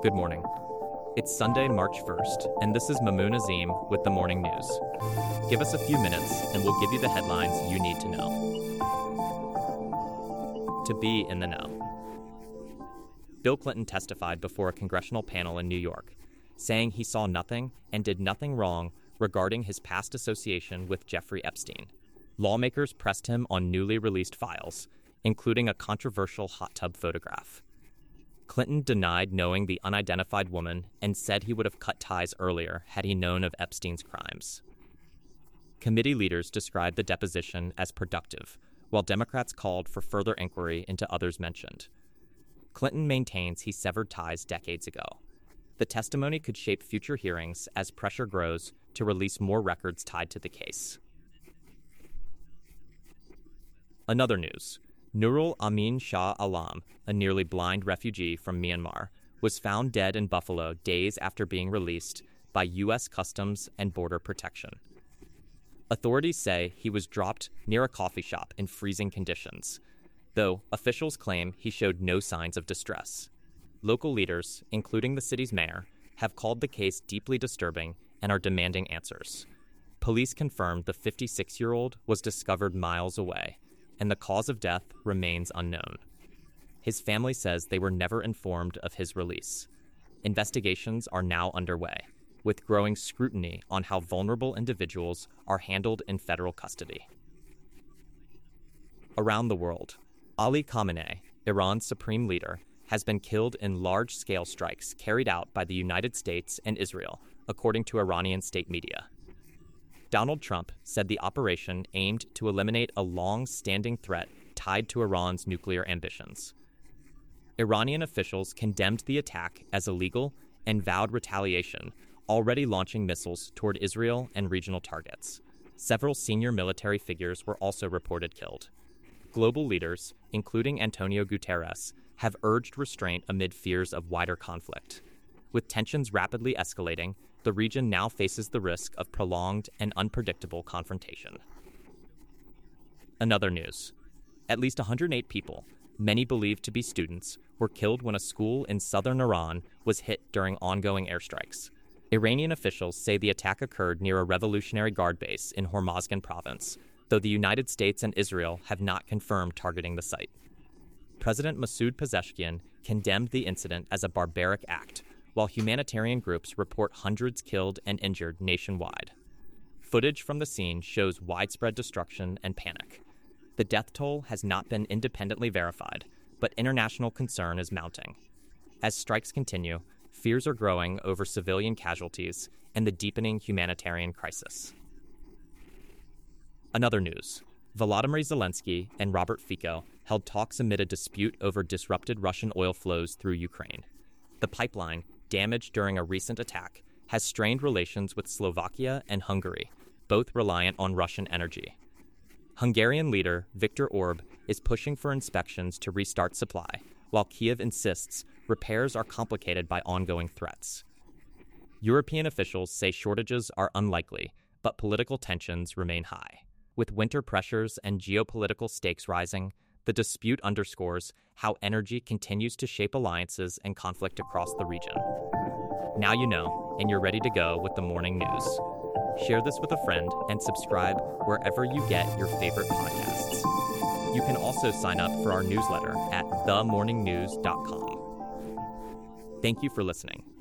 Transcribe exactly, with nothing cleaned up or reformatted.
Good morning. It's Sunday, March first, and this is Mamoon Azim with the Morning News. Give us a few minutes, and we'll give you the headlines you need to know. To be in the know. Bill Clinton testified before a congressional panel in New York, saying he saw nothing and did nothing wrong regarding his past association with Jeffrey Epstein. Lawmakers pressed him on newly released files, including a controversial hot tub photograph. Clinton denied knowing the unidentified woman and said he would have cut ties earlier had he known of Epstein's crimes. Committee leaders described the deposition as productive, while Democrats called for further inquiry into others mentioned. Clinton maintains he severed ties decades ago. The testimony could shape future hearings as pressure grows to release more records tied to the case. Another news. Nurul Amin Shah Alam, a nearly blind refugee from Myanmar, was found dead in Buffalo days after being released by U S Customs and Border Protection. Authorities say he was dropped near a coffee shop in freezing conditions, though officials claim he showed no signs of distress. Local leaders, including the city's mayor, have called the case deeply disturbing and are demanding answers. Police confirmed the fifty-six-year-old was discovered miles away, and the cause of death remains unknown. His family says they were never informed of his release. Investigations are now underway, with growing scrutiny on how vulnerable individuals are handled in federal custody. Around the world, Ali Khamenei, Iran's supreme leader, has been killed in large-scale strikes carried out by the United States and Israel, according to Iranian state media. Donald Trump said the operation aimed to eliminate a long-standing threat tied to Iran's nuclear ambitions. Iranian officials condemned the attack as illegal and vowed retaliation, already launching missiles toward Israel and regional targets. Several senior military figures were also reported killed. Global leaders, including Antonio Guterres, have urged restraint amid fears of wider conflict. With tensions rapidly escalating, the region now faces the risk of prolonged and unpredictable confrontation. Another news. At least one hundred eight people, many believed to be students, were killed when a school in southern Iran was hit during ongoing airstrikes. Iranian officials say the attack occurred near a Revolutionary Guard base in Hormozgan province, though the United States and Israel have not confirmed targeting the site. President Masoud Pezeshkian condemned the incident as a barbaric act, while humanitarian groups report hundreds killed and injured nationwide. Footage from the scene shows widespread destruction and panic. The death toll has not been independently verified, but international concern is mounting. As strikes continue, fears are growing over civilian casualties and the deepening humanitarian crisis. Another news. Volodymyr Zelensky and Robert Fico held talks amid a dispute over disrupted Russian oil flows through Ukraine. The pipeline, damaged during a recent attack, has strained relations with Slovakia and Hungary, both reliant on Russian energy. Hungarian leader Viktor Orban is pushing for inspections to restart supply, while Kiev insists repairs are complicated by ongoing threats. European officials say shortages are unlikely, but political tensions remain high. With winter pressures and geopolitical stakes rising, the dispute underscores how energy continues to shape alliances and conflict across the region. Now you know, and you're ready to go with the morning news. Share this with a friend and subscribe wherever you get your favorite podcasts. You can also sign up for our newsletter at the morning news dot com. Thank you for listening.